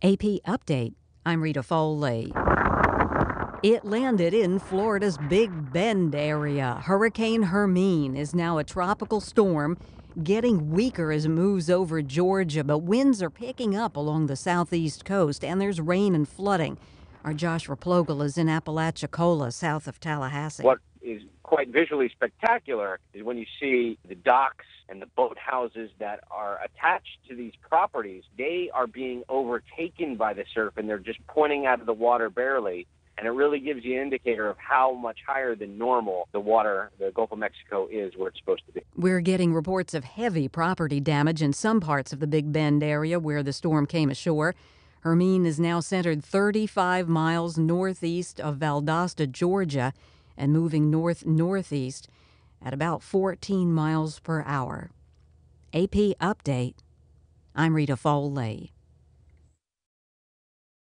AP Update. I'm Rita Foley. It landed in Florida's Big Bend area. Hurricane Hermine is now a tropical storm, getting weaker as it moves over Georgia, but winds are picking up along the southeast coast, and there's rain and flooding. Our Josh Raplogel is in Apalachicola, south of Tallahassee. What is quite visually spectacular is when you see the docks and the boathouses that are attached to these properties. They are being overtaken by the surf, and they're just pointing out of the water barely. And it really gives you an indicator of how much higher than normal the water, the Gulf of Mexico, is where it's supposed to be. We're getting reports of heavy property damage in some parts of the Big Bend area where the storm came ashore. Hermine is now centered 35 miles northeast of Valdosta, Georgia, and moving north-northeast at about 14 miles per hour. AP Update. I'm Rita Foley.